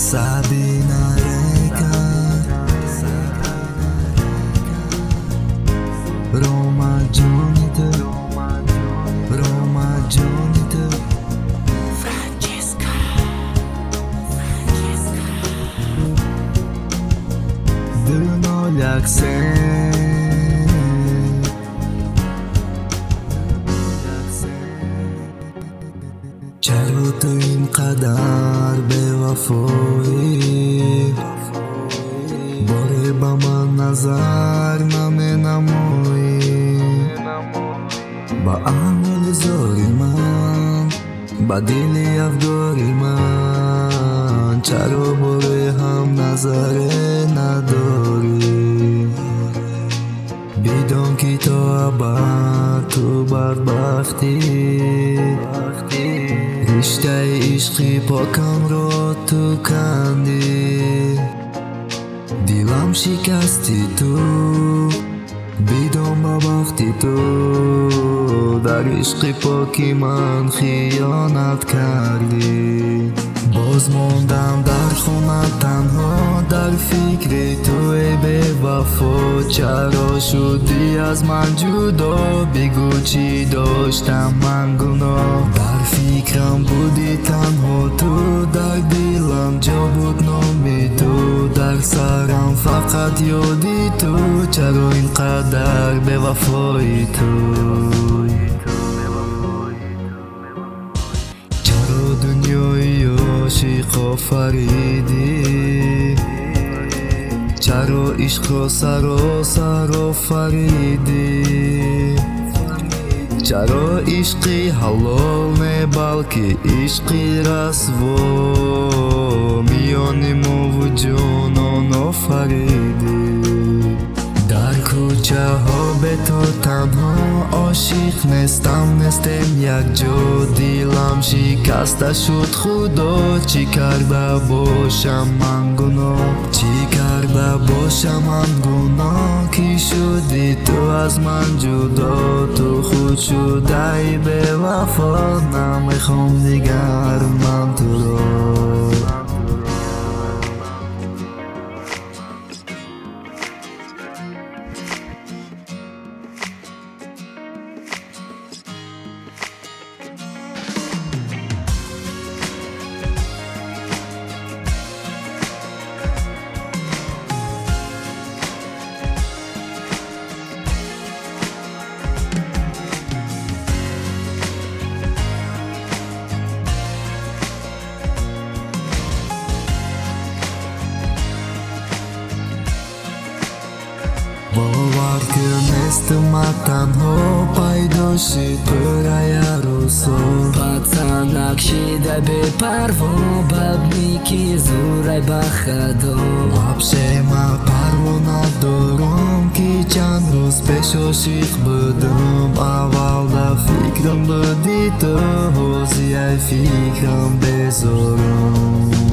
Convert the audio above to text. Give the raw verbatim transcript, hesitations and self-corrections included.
Sabina reka, Roma Jonita, Roma Jonita, Francesca, Francesca. De un olhar چرا تو اینقدر بی‌وفایی باره با من نظر نمی نمایی با عمل زاری من با دلی افگاری من چرا باره هم نظر نداری بدون که تو ابد تو بدبختی رشته عشقی پاکم رو تو کندی دیلم شکستی تو بدون ببختی تو در عشق پاکی من خیانت کردی باز موندم در خونه تنها در فکر تو ای بی‌وفا چرا شدی از من جدا بگو چی داشتم من گناه در فکرم بودی تنها تو در دلم جا بود نامی تو در سرم فقط یادی تو چرا اینقدر بی‌وفایی تو چرا دنیای عاشق آفریدی چرا عشق را سراسر آفریدی چرا عشقی حلال نه بلکه عشقی رسوا میان ما و جانان آفریدی در کوچه ها به تو تنها عاشق نیستم نیستم یک جا دلم شکسته شد خدا چی کرده باشم من گناه چی کرده باشم من گناه کی شدی تو از من جدا تو خود شده ای بی‌وفا نمیخوام دیگر من تو را باور کنستم تنها پیدا شد برای روزا Пацанак шида бепарво бабники зурай бахадо вообще من پروا ندارم که چند روز پیش عاشق بودم اول فکرم بودی تو حوزی فکرم بذارم